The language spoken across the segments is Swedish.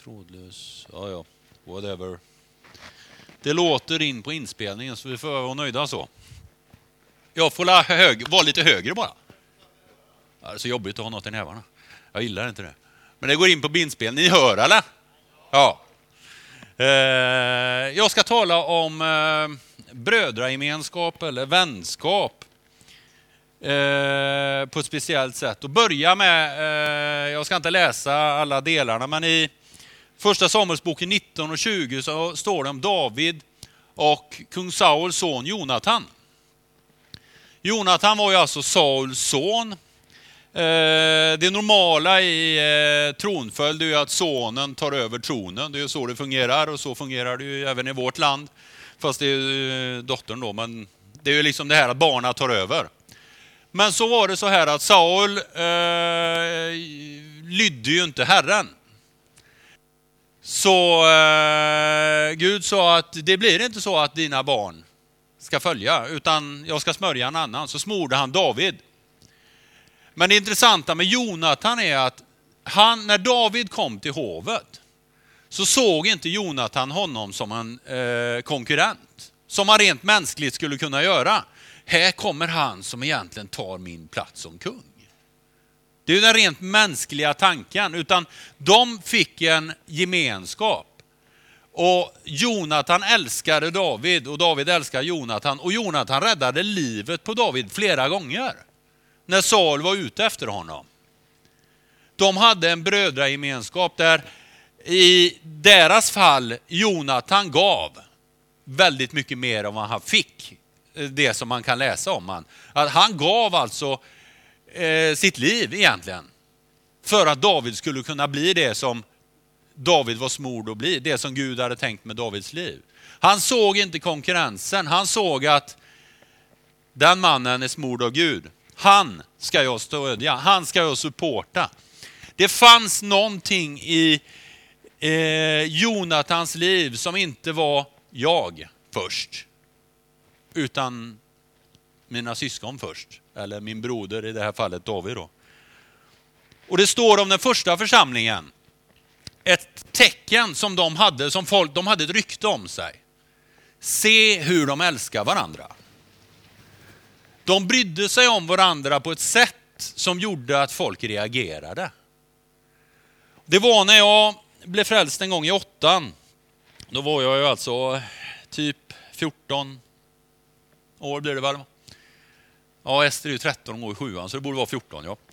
trådlös. Ja, whatever. Det låter in på inspelningen så vi får vara nöjda så. Jag får vara lite högre bara. Det är så jobbigt att ha något i nävarna. Jag gillar inte det. Men det går in på inspelningen. Ni hör eller? Ja. Jag ska tala om brödragemenskap eller vänskap på ett speciellt sätt. Och börja med, jag ska inte läsa alla delarna, men i första Samuelsboken 19 och 20 så står det om David och kung Sauls son Jonatan. Jonatan var ju alltså Sauls son. Det normala i tronföljd är ju att sonen tar över tronen. Det är ju så det fungerar och så fungerar det ju även i vårt land. Fast det är ju dottern då, men det är ju liksom det här att barnen tar över. Men så var det så här att Saul lydde ju inte Herren. Så Gud sa att det blir inte så att dina barn ska följa, utan jag ska smörja en annan. Så smorde han David. Men det intressanta med Jonatan är att när David kom till hovet så såg inte Jonatan honom som en konkurrent. Som man rent mänskligt skulle kunna göra. Här kommer han som egentligen tar min plats som kung. Det är ju den rent mänskliga tanken. Utan de fick en gemenskap. Och Jonatan älskade David och David älskade Jonatan. Och Jonatan räddade livet på David flera gånger. När Saul var ute efter honom. De hade en brödragemenskap där i deras fall Jonatan gav väldigt mycket mer än vad han fick. Det som man kan läsa om han. Att han gav alltså sitt liv egentligen. För att David skulle kunna bli det som David var smord att bli. Det som Gud hade tänkt med Davids liv. Han såg inte konkurrensen. Han såg att den mannen är smord av Gud. Han ska jag stödja. Han ska jag supporta. Det fanns någonting i Jonatans liv som inte var jag först. Utan mina syskon först. Eller min broder i det här fallet David då. Och det står om den första församlingen. Ett tecken som de hade, som folk, de hade ett rykte om sig. Se hur de älskar varandra. De brydde sig om varandra på ett sätt som gjorde att folk reagerade. Det var när jag blev frälst en gång i 8. Då var jag ju alltså typ 14 år blir det väl. Ja, Ester är ju 13 år i 7, så det borde vara 14, ja.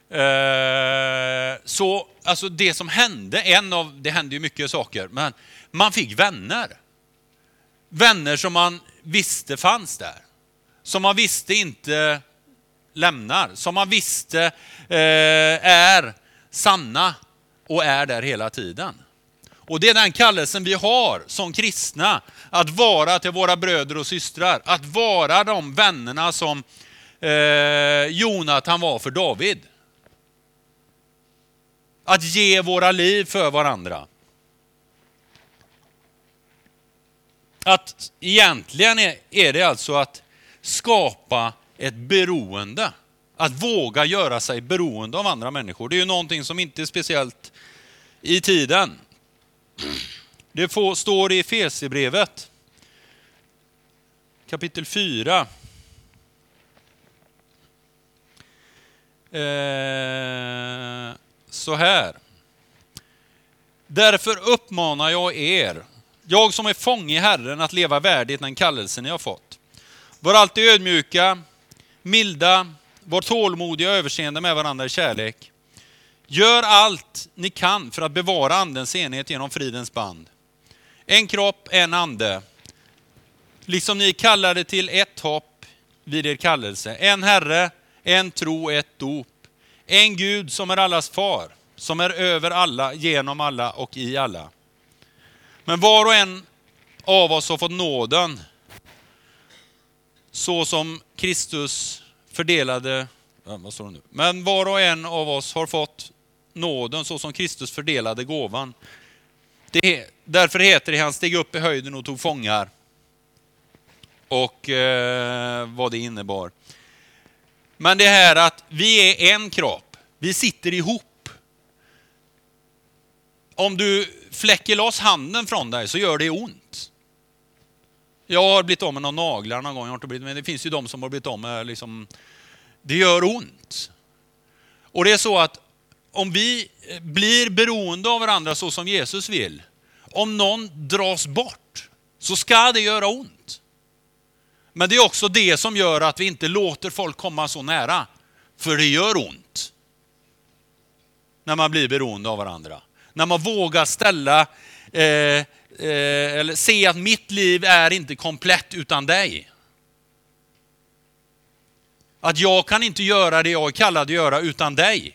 Så alltså det som hände, det hände ju mycket saker, men man fick vänner. Vänner som man visste fanns där. Som man visste inte lämnar. Som man visste är sanna och är där hela tiden. Och det är den kallelsen vi har som kristna. Att vara till våra bröder och systrar. Att vara de vännerna som Jonatan var för David. Att ge våra liv för varandra. Att egentligen är det alltså att skapa ett beroende. Att våga göra sig beroende av andra människor. Det är ju någonting som inte är speciellt i tiden. Det står i Efesierbrevet. Kapitel 4. Så här. Därför uppmanar jag er, jag som är fånge i Herren, att leva värdigt den kallelsen ni har fått. Var alltid ödmjuka, milda, var tålmodiga och överseende med varandra i kärlek. Gör allt ni kan för att bevara andens enhet genom fridens band. En kropp, en ande. Liksom ni kallade till ett hopp vid er kallelse. En Herre, en tro, ett dop. En Gud som är allas far, som är över alla, genom alla och i alla. Men var och en av oss har fått nåden så som Kristus fördelade. Vad står det nu? Men var och en av oss har fått nåden så som Kristus fördelade gåvan. Därför heter det han steg upp i höjden och tog fångar. Och vad det innebar. Men det här att vi är en kropp. Vi sitter ihop. om du fläcker loss handen från dig så gör det ont. Jag har blivit om med några naglar någon gång, jag har inte blivit, men det finns ju de som har blivit om med liksom, det gör ont. Och det är så att om vi blir beroende av varandra så som Jesus vill, om någon dras bort så ska det göra ont. Men det är också det som gör att vi inte låter folk komma så nära, för det gör ont. När man blir beroende av varandra. När man vågar ställa eller se att mitt liv är inte komplett utan dig. Att jag kan inte göra det jag är kallad att göra utan dig.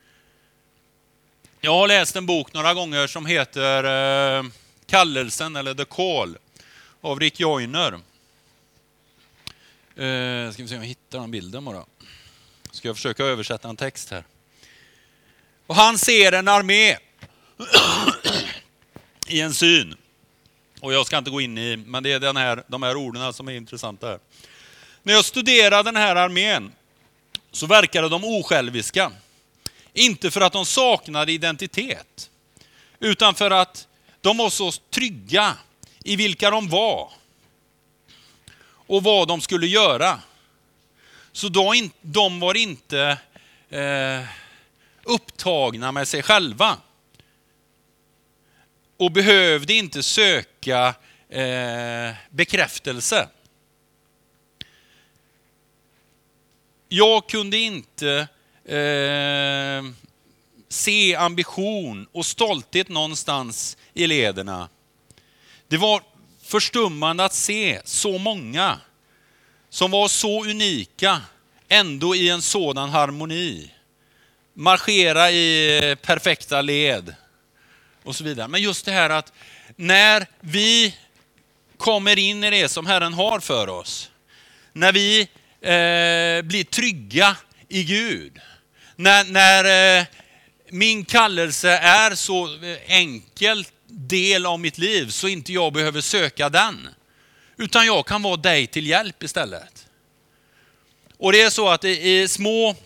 Jag har läst en bok några gånger som heter Kallelsen eller The Call av Rick Joyner. Ska vi se om jag hittar den bilden bara. Ska jag försöka översätta en text här. Och han ser en armé i en syn. Och jag ska inte gå in i, men det är de här orden som är intressanta här. När jag studerar den här armén så verkade de osjälviska. Inte för att de saknade identitet, utan för att de var så trygga i vilka de var och vad de skulle göra. Så de var inte upptagna med sig själva och behövde inte söka bekräftelse. Jag kunde inte se ambition och stolthet någonstans i lederna. Det var förstummande att se så många som var så unika ändå i en sådan harmoni. Marschera i perfekta led och så vidare. Men just det här att när vi kommer in i det som Herren har för oss, när vi blir trygga i Gud, när min kallelse är så enkel del av mitt liv så inte jag behöver söka den, utan jag kan vara dig till hjälp istället. Och det är så att i små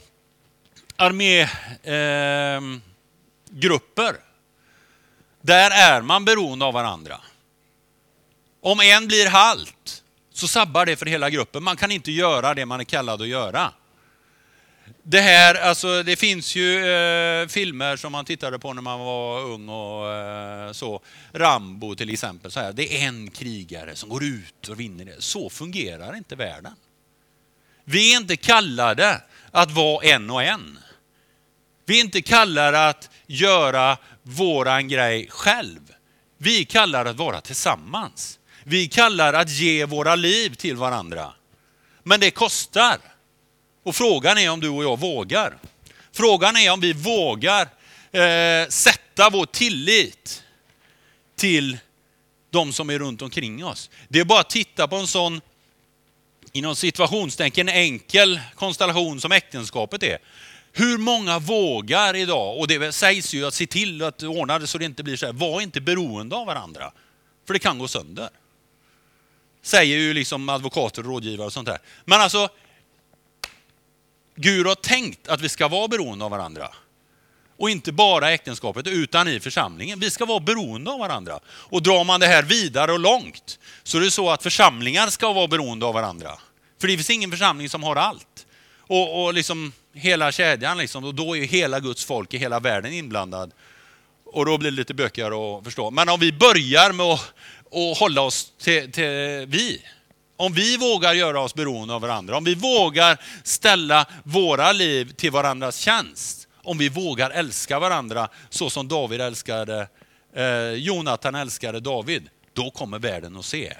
armégrupper där är man beroende av varandra. Om en blir halt så sabbar det för hela gruppen. Man kan inte göra det man är kallad att göra. Det här, alltså det finns ju filmer som man tittade på när man var ung och så. Rambo till exempel. Så här. Det är en krigare som går ut och vinner det. Så fungerar inte världen. Vi är inte kallade att vara en och en. Vi är inte kallade att göra våran grej själv. Vi kallar att vara tillsammans. Vi kallar att ge våra liv till varandra. Men det kostar. Och frågan är om du och jag vågar. Frågan är om vi vågar sätta vår tillit till de som är runt omkring oss. Det är bara att titta på en sån, inom situationstänken, enkel konstellation som äktenskapet är. Hur många vågar idag, och det sägs ju att se till att ordna det så det inte blir så här, var inte beroende av varandra. För det kan gå sönder. Säger ju liksom advokater och rådgivare och sånt där. Men alltså, Gud har tänkt att vi ska vara beroende av varandra. Och inte bara äktenskapet utan i församlingen. Vi ska vara beroende av varandra. Och drar man det här vidare och långt så är det så att församlingar ska vara beroende av varandra. För det finns ingen församling som har allt. Och liksom hela kedjan liksom, och då är ju hela Guds folk i hela världen inblandad. Och då blir det lite bökigare att förstå. Men om vi börjar med att hålla oss till vi. Om vi vågar göra oss beroende av varandra. Om vi vågar ställa våra liv till varandras tjänst. Om vi vågar älska varandra så som David älskade, Jonatan älskade David. Då kommer världen att se.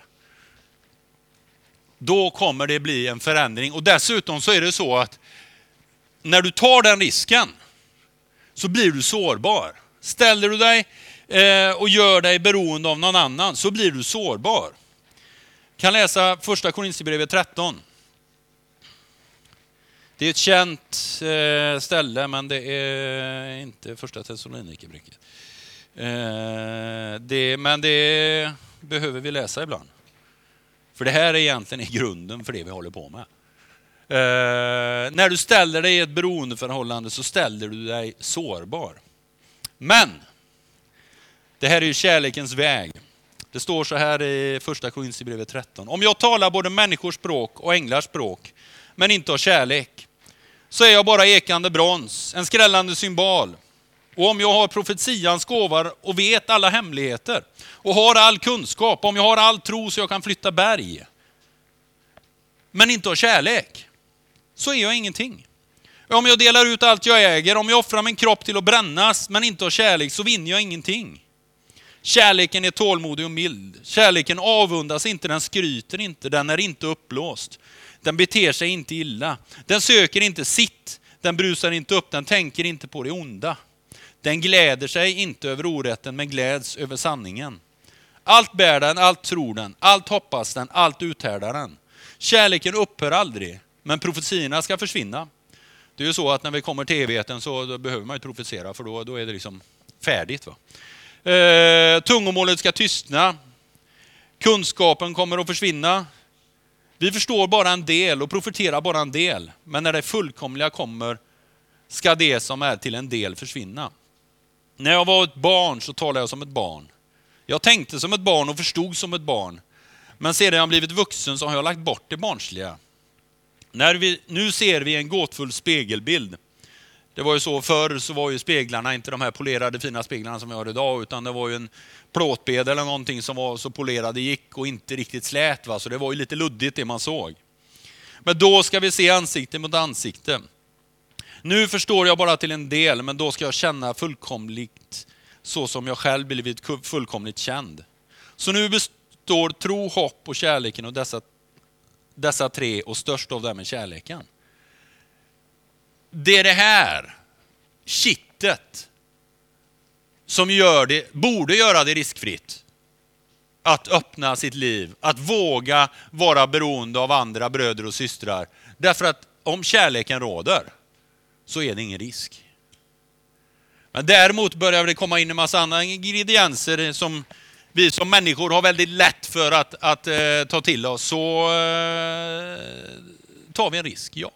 Då kommer det bli en förändring. Och dessutom så är det så att när du tar den risken så blir du sårbar. Ställer du dig och gör dig beroende av någon annan så blir du sårbar. Kan läsa första Korinthierbrevet 13. Det är ett känt ställe, men det är inte första Thessalonikerbrevet. Men det behöver vi läsa ibland. För det här är egentligen grunden för det vi håller på med. När du ställer dig i ett beroendeförhållande så ställer du dig sårbar. Men Det här är ju kärlekens väg. Det står så här i första Korinthierbrevet 13. Om jag talar både människors språk och änglars språk, men inte har kärlek, så är jag bara ekande brons, en skrällande symbol. Och om jag har profetians gåvor och vet alla hemligheter och har all kunskap, om jag har all tro så jag kan flytta berg, men inte har kärlek, så är jag ingenting. Om jag delar ut allt jag äger, om jag offrar min kropp till att brännas, men inte har kärlek, så vinner jag ingenting. Kärleken är tålmodig och mild. Kärleken avundas inte, den skryter inte, den är inte uppblåst. Den beter sig inte illa. Den söker inte sitt, den brusar inte upp, den tänker inte på det onda. Den gläder sig inte över orätten, men gläds över sanningen. Allt bär den, allt tror den, allt hoppas den, allt uthärdar den. Kärleken upphör aldrig, men profetierna ska försvinna. Det är ju så att när vi kommer till evigheten så då behöver man ju profetera, för då är det liksom färdigt. Va? Tungomålet ska tystna. Kunskapen kommer att försvinna. Vi förstår bara en del och profeterar bara en del. Men när det fullkomliga kommer ska det som är till en del försvinna. När jag var ett barn så talade jag som ett barn. Jag tänkte som ett barn och förstod som ett barn. Men sedan jag blivit vuxen så har jag lagt bort det barnsliga. Nu ser vi en gåtfull spegelbild. Det var ju så förr, så var ju speglarna inte de här polerade fina speglarna som vi har idag, utan det var ju en plåtbed eller någonting som var så polerad det gick och inte riktigt slät. Va? Så det var ju lite luddigt det man såg. Men då ska vi se ansikte mot ansikte. Nu förstår jag bara till en del, men då ska jag känna fullkomligt så som jag själv blivit fullkomligt känd. Så nu består tro, hopp och kärleken och dessa tre, och störst av dem är kärleken. Det är det här kittet som borde göra det riskfritt att öppna sitt liv, att våga vara beroende av andra bröder och systrar. Därför att om kärleken råder så är det ingen risk. Men däremot börjar det komma in en massa andra ingredienser som vi som människor har väldigt lätt för att ta till oss. Så tar vi en risk, ja.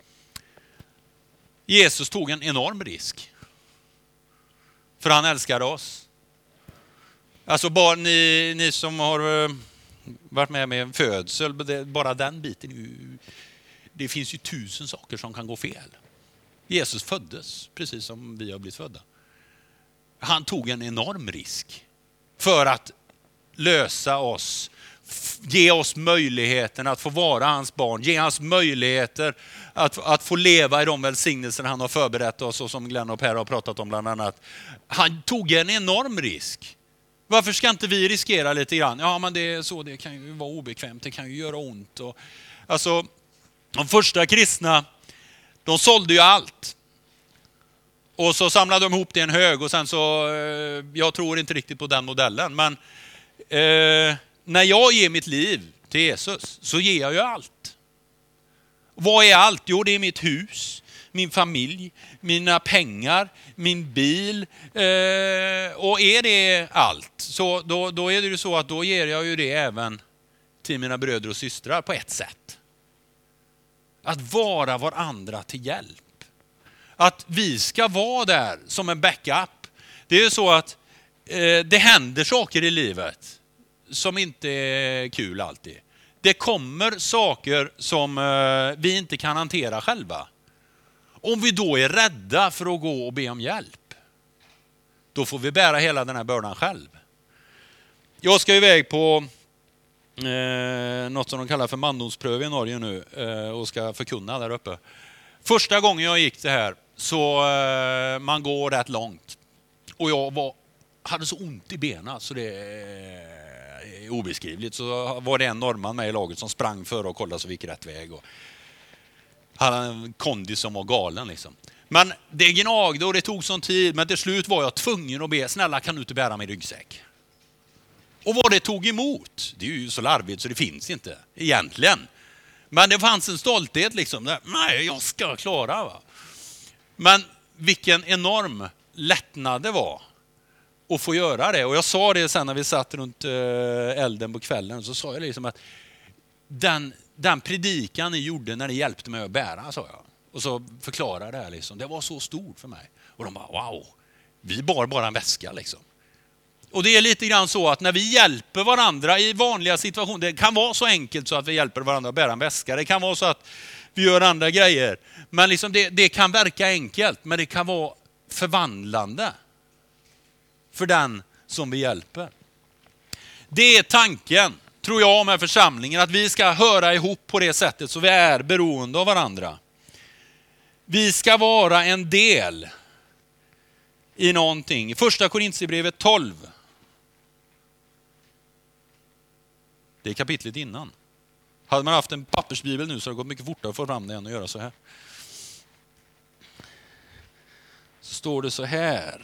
Jesus tog en enorm risk. För han älskar oss. Alltså bara ni som har varit med en födsel, bara den biten. Det finns ju 1000 saker som kan gå fel. Jesus föddes precis som vi har blivit födda. Han tog en enorm risk för att lösa oss. Ge oss möjligheten att få vara hans barn. Ge oss möjligheter att få leva i de välsignelser han har förberett oss, och som Glenn och Per har pratat om bland annat. Han tog en enorm risk. Varför ska inte vi riskera lite grann? Ja, men det är så, det kan ju vara obekvämt, det kan ju göra ont. Alltså, de första kristna, de sålde ju allt. Och så samlade de ihop det i en hög, och sen så, jag tror inte riktigt på den modellen, men när jag ger mitt liv till Jesus så ger jag ju allt. Vad är allt? Jo, det är mitt hus, min familj, mina pengar, min bil. Och är det allt, så då är det ju så att då ger jag ju det även till mina bröder och systrar på ett sätt. Att vara varandra till hjälp. Att vi ska vara där som en backup. Det är ju så att det händer saker i livet som inte är kul alltid. Det kommer saker som vi inte kan hantera själva. Om vi då är rädda för att gå och be om hjälp, då får vi bära hela den här bördan själv. Jag ska iväg på något som de kallar för mandomspröv i Norge nu och ska förkunna där uppe. Första gången jag gick det här så man går rätt långt. Och jag hade så ont i benen så det är obeskrivligt. Så var det en norrman med i laget som sprang för och kollade så vi gick rätt väg. Och hade en kondis som var galen liksom. Men det gnagde och det tog sån tid. Men till slut var jag tvungen att be, snälla kan du inte bära min ryggsäck? Och vad det tog emot, det är ju så larvigt så det finns inte egentligen. Men det fanns en stolthet liksom. Nej, jag ska klara. Va? Men vilken enorm lättnad det var att få göra det. Och jag sa det sen när vi satt runt elden på kvällen. Så sa jag liksom att den predikan ni gjorde när ni hjälpte mig att bära, sa jag. Och så förklarade det här liksom. Det var så stort för mig. Och de bara, wow, vi bar bara en väska liksom. Och det är lite grann så att när vi hjälper varandra i vanliga situationer, det kan vara så enkelt så att vi hjälper varandra att bära en väska, det kan vara så att vi gör andra grejer. Men liksom det kan verka enkelt, men det kan vara förvandlande för den som vi hjälper. Det är tanken, tror jag, med församlingen, att vi ska höra ihop på det sättet så vi är beroende av varandra. Vi ska vara en del i någonting. Första Korinthierbrevet 12. Det är kapitlet innan. Hade man haft en pappersbibel nu så hade det gått mycket fortare att få fram det än att göra så här. Så står det så här.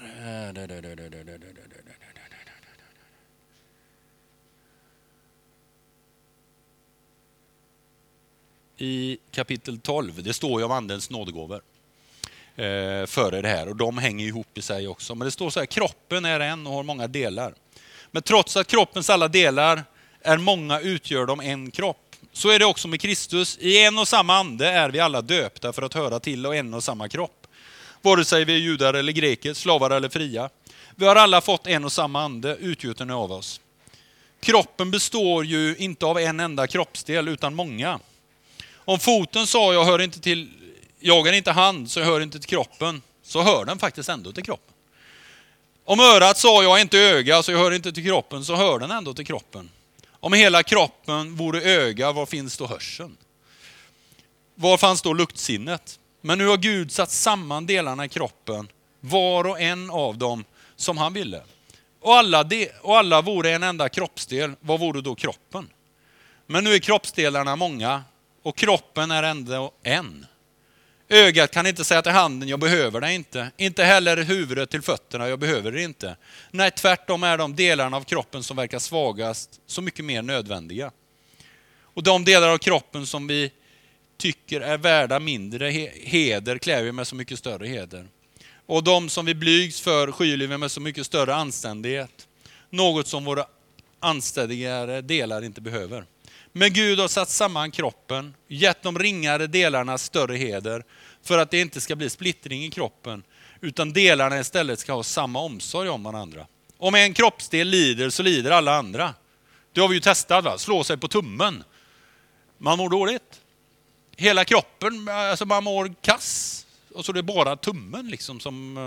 I kapitel 12, det står ju om andens nådegåvor före det här, och de hänger ihop i sig också. Men det står så här: kroppen är en och har många delar. Men trots att kroppens alla delar är många utgör de en kropp. Så är det också med Kristus. I en och samma ande är vi alla döpta för att höra till och en och samma kropp. Vare sig vi är judar eller greker, slavar eller fria. Vi har alla fått en och samma ande utgjuten av oss. Kroppen består ju inte av en enda kroppsdel utan många. Om foten sa jag är inte hand så jag hör inte till kroppen, så hör den faktiskt ändå till kroppen. Om örat sa jag är inte öga så jag hör inte till kroppen, så hör den ändå till kroppen. Om hela kroppen vore öga, var finns då hörseln? Var fanns då luktsinnet? Men nu har Gud satt samman delarna i kroppen, var och en av dem som han ville. Och alla vore en enda kroppsdel, vad vore då kroppen? Men nu är kroppsdelarna många och kroppen är ändå en. Ögat kan inte säga till handen, jag behöver det inte. Inte heller huvudet till fötterna, jag behöver det inte. Nej, tvärtom är de delarna av kroppen som verkar svagast så mycket mer nödvändiga. Och de delar av kroppen som vi tycker är värda mindre heder klär vi med så mycket större heder. Och de som vi blygs för skyller vi med så mycket större anständighet. Något som våra anständigare delar inte behöver. Men Gud har satt samman kroppen, gett de ringare delarna större heder för att det inte ska bli splittring i kroppen, utan delarna istället ska ha samma omsorg om varandra. Om en kroppsdel lider så lider alla andra. Det har vi ju testat, va? Slå sig på tummen. Man mår dåligt. Hela kroppen, alltså man mår kass. Och så är det bara tummen liksom som...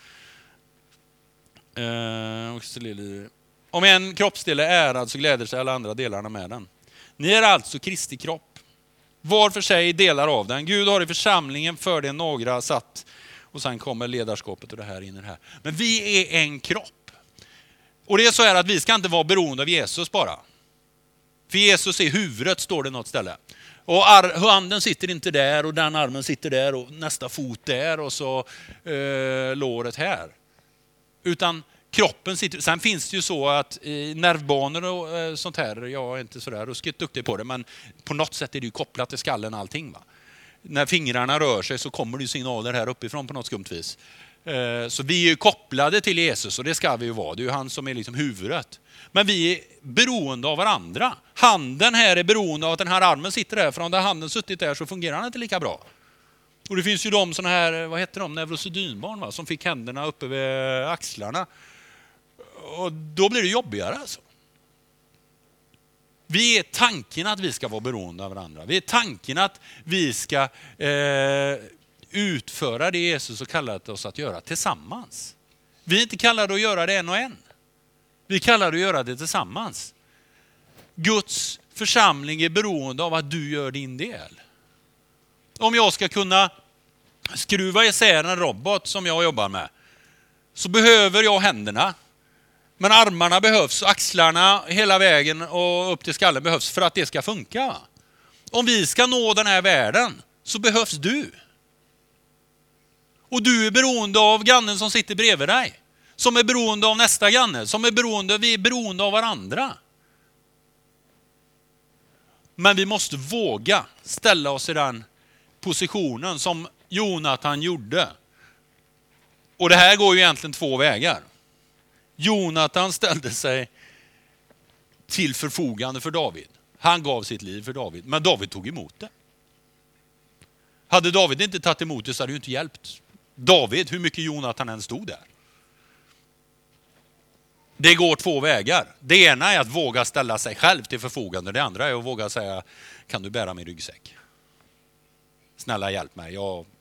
Om en kroppsdel är ärad så gläder sig alla andra delarna med den. Ni är alltså Kristi kropp. Var för sig delar av den. Gud har i församlingen för det några satt. Och sen kommer ledarskapet och det här in i det här. Men vi är en kropp. Och det är så här att vi ska inte vara beroende av Jesus bara. För Jesus är huvudet, står det något ställe. Och handen sitter inte där och den armen sitter där och nästa fot där och så låret här. Utan kroppen sitter, sen finns det ju så att i nervbanor och sånt här, jag är inte sådär ruskigt duktig på det, men på något sätt är det ju kopplat till skallen allting, va. När fingrarna rör sig så kommer det ju signaler här uppifrån på något skumt vis. Så vi är ju kopplade till Jesus och det ska vi ju vara. Det är ju han som är liksom huvudet. Men vi är beroende av varandra. Handen här är beroende av att den här armen sitter där, för om den handen suttit där så fungerar den inte lika bra. Och det finns ju de såna här, vad heter de, neurosedynbarn, va, som fick händerna uppe vid axlarna. Och då blir det jobbigare alltså. Vi är tanken att vi ska vara beroende av varandra. Vi är tanken att vi ska utföra det Jesus har kallat oss att göra tillsammans. Vi är inte kallade att göra det en och en. Vi kallar det att göra det tillsammans. Guds församling är beroende av att du gör din del. Om jag ska kunna skruva isär en robot som jag jobbar med så behöver jag händerna. Men armarna behövs, axlarna hela vägen och upp till skallen behövs för att det ska funka. Om vi ska nå den här världen så behövs du. Och du är beroende av grannen som sitter bredvid dig. Som är beroende av nästa granne. Vi är beroende av varandra. Men vi måste våga ställa oss i den positionen som Jonatan gjorde. Och det här går ju egentligen två vägar. Jonatan ställde sig till förfogande för David. Han gav sitt liv för David. Men David tog emot det. Hade David inte tagit emot det så hade det ju inte hjälpt David hur mycket Jonatan än stod där. Det går två vägar. Det ena är att våga ställa sig själv till förfogande. Det andra är att våga säga, kan du bära min ryggsäck? Snälla hjälp mig.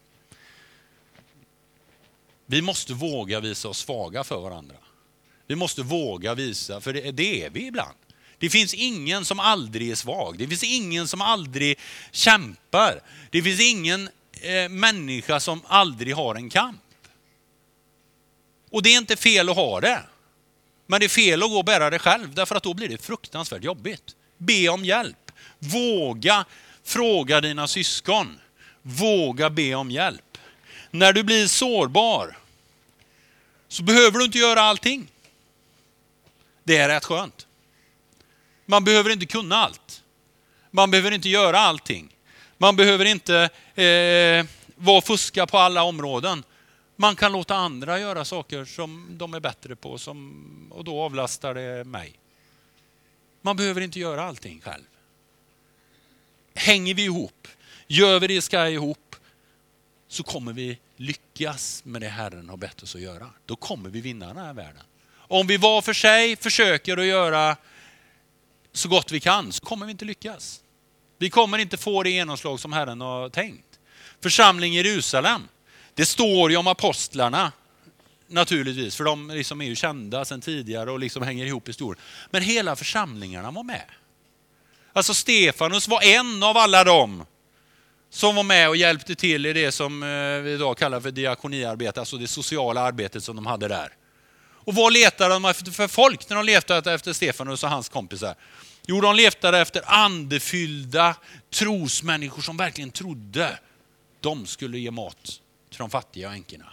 Vi måste våga visa oss svaga för varandra. Vi måste våga visa, för det är vi ibland. Det finns ingen som aldrig är svag. Det finns ingen som aldrig kämpar. Det finns ingen människa som aldrig har en kamp. Och det är inte fel att ha det. Men det är fel att gå och bära det själv, därför att då blir det fruktansvärt jobbigt. Be om hjälp. Våga fråga dina syskon. Våga be om hjälp. När du blir sårbar så behöver du inte göra allting. Det är rätt skönt. Man behöver inte kunna allt. Man behöver inte göra allting. Man behöver inte vara fuska på alla områden. Man kan låta andra göra saker som de är bättre på, och då avlastar det mig. Man behöver inte göra allting själv. Hänger vi ihop, gör vi det ska ihop, så kommer vi lyckas med det Herren har bett oss att göra. Då kommer vi vinna den här världen. Om vi var för sig försöker att göra så gott vi kan, så kommer vi inte lyckas. Vi kommer inte få det genomslag som Herren har tänkt. Församling i Jerusalem, det står ju om apostlarna naturligtvis, för de liksom är ju kända sedan tidigare och liksom hänger ihop i stor. Men hela församlingarna var med. Alltså Stefanus var en av alla dem som var med och hjälpte till i det som vi idag kallar för diakoniarbete, alltså det sociala arbetet som de hade där. Och vad letade de efter för folk när de letade efter Stefanus och hans kompisar? Jo, de letade efter andefyllda trosmänniskor som verkligen trodde. De skulle ge mat till de fattiga och änkorna.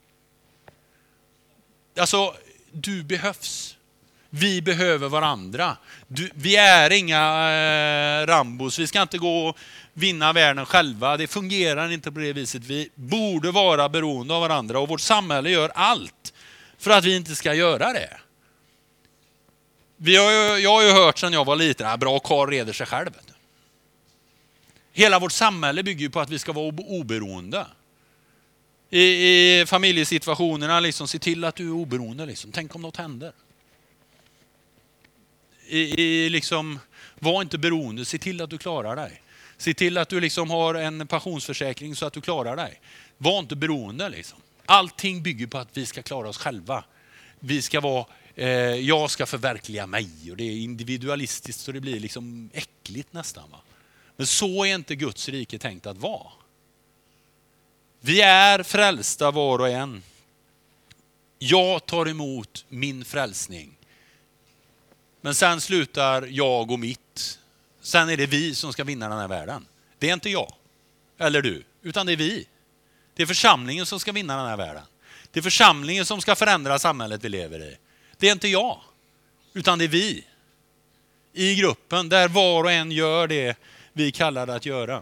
Alltså, du behövs. Vi behöver varandra. Vi är inga Rambos. Vi ska inte gå och vinna världen själva. Det fungerar inte på det viset. Vi borde vara beroende av varandra. Och vårt samhälle gör allt för att vi inte ska göra det. Jag har ju hört sedan jag var liten, bra karl reder sig själv. Hela vårt samhälle bygger på att vi ska vara oberoende. I familjesituationerna, liksom, se till att du är oberoende. Liksom. Tänk om något händer. Liksom, var inte beroende, se till att du klarar dig. Se till att du liksom har en pensionsförsäkring så att du klarar dig. Var inte beroende. Liksom. Allting bygger på att vi ska klara oss själva. Vi ska vara, jag ska förverkliga mig. Och det är individualistiskt så det blir liksom äckligt nästan. Va? Men så är inte Guds rike tänkt att vara. Vi är frälsta var och en. Jag tar emot min frälsning. Men sen slutar jag och mitt. Sen är det vi som ska vinna den här världen. Det är inte jag eller du, utan det är vi. Det är församlingen som ska vinna den här världen. Det är församlingen som ska förändra samhället vi lever i. Det är inte jag, utan det är vi. I gruppen där var och en gör det vi kallar det att göra.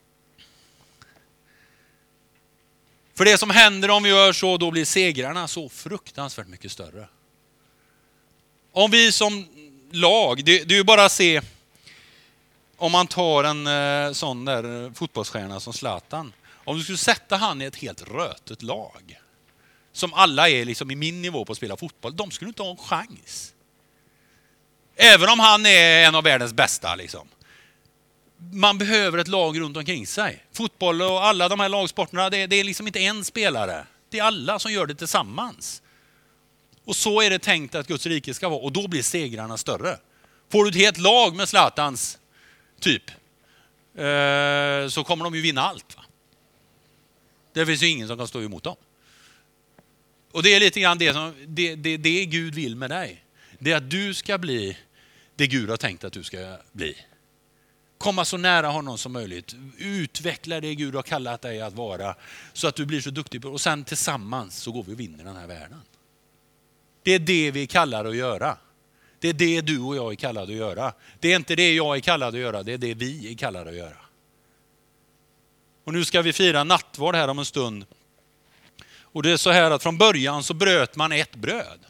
För det som händer om vi gör så, då blir segrarna så fruktansvärt mycket större. Om vi som lag, det är ju bara att se, om man tar en sån där fotbollsstjärna som Zlatan. Om du skulle sätta han i ett helt rötet lag, som alla är liksom i min nivå på att spela fotboll, de skulle inte ha en chans. Även om han är en av världens bästa. Liksom. Man behöver ett lag runt omkring sig. Fotboll och alla de här lagsporterna, det är liksom inte en spelare. Det är alla som gör det tillsammans. Och så är det tänkt att Guds rike ska vara. Och då blir segrarna större. Får du ett helt lag med Zlatans typ, så kommer de ju vinna allt. Va? Det finns ju ingen som kan stå emot dem. Och det är lite grann det Gud vill med dig. Det är att du ska bli det Gud har tänkt att du ska bli. Komma så nära honom som möjligt. Utveckla det Gud har kallat dig att vara. Så att du blir så duktig på. Och sen tillsammans så går vi och vinner den här världen. Det är det vi kallar att göra. Det är det du och jag är kallade att göra. Det är inte det jag är kallad att göra. Det är det vi är kallade att göra. Och nu ska vi fira nattvard här om en stund. Och det är så här att från början så bröt man ett bröd.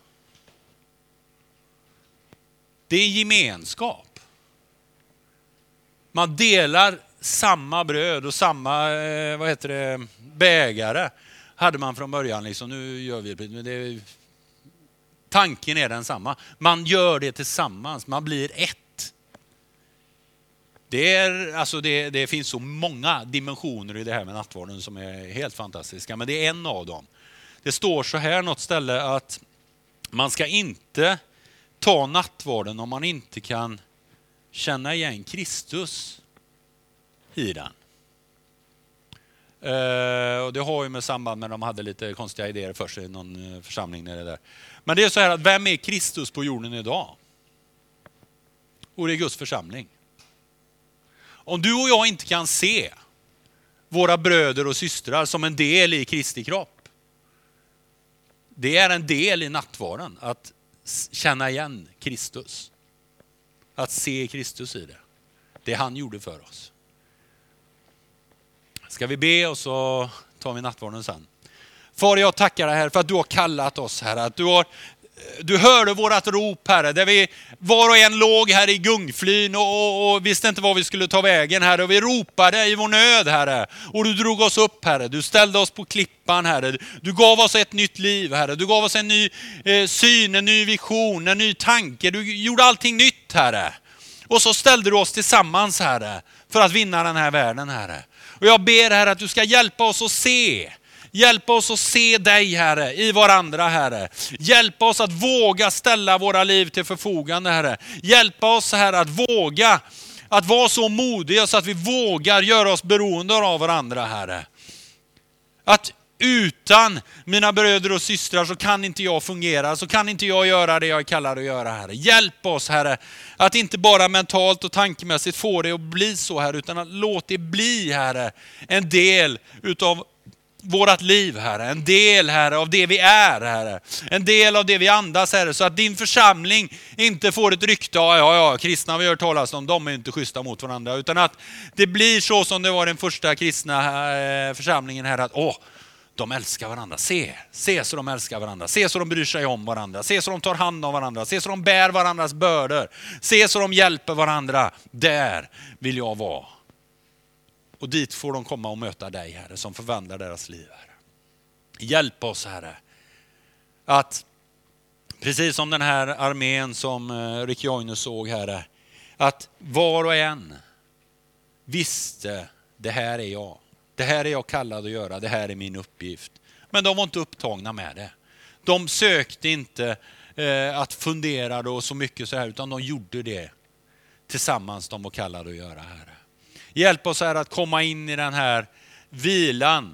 Det är gemenskap. Man delar samma bröd och samma bägare hade man från början. Liksom, nu gör vi det. Tanken är densamma. Man gör det tillsammans, man blir ett. Det finns så många dimensioner i det här med nattvarden som är helt fantastiska, men det är en av dem. Det står så här något ställe att man ska inte ta nattvarden om man inte kan känna igen Kristus i den. Och det har ju med samband med att de hade lite konstiga idéer för sig i någon församling där. Men det är så här att vem är Kristus på jorden idag? Och det är Guds församling. Om du och jag inte kan se våra bröder och systrar som en del i Kristi kropp. Det är en del i nattvarden att känna igen Kristus. Att se Kristus i det. Det han gjorde för oss. Ska vi be och så tar vi nattvarden sen. Far, jag tackar dig här för att du har kallat oss här. Att du hörde vårat rop här. Där vi var och en låg här i gungflyn och visste inte var vi skulle ta vägen här. Och vi ropade i vår nöd här. Och du drog oss upp här. Du ställde oss på klippan här. Du gav oss ett nytt liv här. Du gav oss en ny syn, en ny vision, en ny tanke. Du gjorde allting nytt här. Och så ställde du oss tillsammans här för att vinna den här världen här. Och jag ber här att du ska hjälpa oss att se. Hjälpa oss att se dig, Herre, i varandra, Herre. Hjälpa oss att våga ställa våra liv till förfogande, Herre. Hjälpa oss, Herre, att våga att vara så modiga så att vi vågar göra oss beroende av varandra, Herre. Att utan mina bröder och systrar så kan inte jag fungera, så kan inte jag göra det jag är kallad att göra, Herre. Hjälp oss, Herre, att inte bara mentalt och tankemässigt få det att bli så här, utan att låta det bli, Herre, en del utav vårat liv, Herre. En del, Herre, av det vi är, Herre. En del av det vi andas, Herre. Så att din församling inte får ett rykte. Ja, kristna vi hör talas om, de är inte schyssta mot varandra. Utan att det blir så som det var den första kristna församlingen här. Att de älskar varandra. Se så de älskar varandra. Se så de bryr sig om varandra. Se så de tar hand om varandra. Se så de bär varandras bördor. Se så de hjälper varandra. Där vill jag vara. Och dit får de komma och möta dig, Herre, som förvandlar deras liv, Herre. Hjälp oss, Herre, att precis som den här armén som Rick Joyner såg, Herre, att var och en visste, det här är jag. Det här är jag kallad att göra, det här är min uppgift. Men de var inte upptagna med det. De sökte inte att fundera då så mycket så här, utan de gjorde det tillsammans de var kallade att göra, Herre. Hjälp oss här att komma in i den här vilan.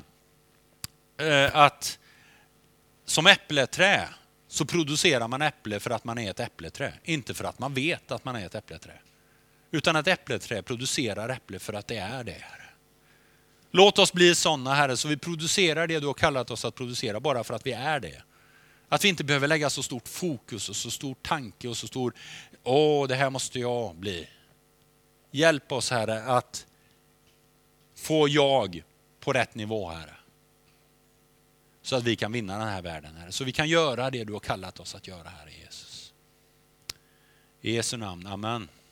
Att som äppleträ så producerar man äpple för att man är ett äppleträ. Inte för att man vet att man är ett äppleträ. Utan att äppleträ producerar äpple för att det är det, Herre. Låt oss bli sådana, Herre, så vi producerar det du har kallat oss att producera bara för att vi är det. Att vi inte behöver lägga så stort fokus och så stor tanke och så stor, det här måste jag bli. Hjälp oss, Herre, att få jag på rätt nivå, Herre. Så att vi kan vinna den här världen, Herre. Så vi kan göra det du har kallat oss att göra, Herre Jesus. I Jesu namn, amen.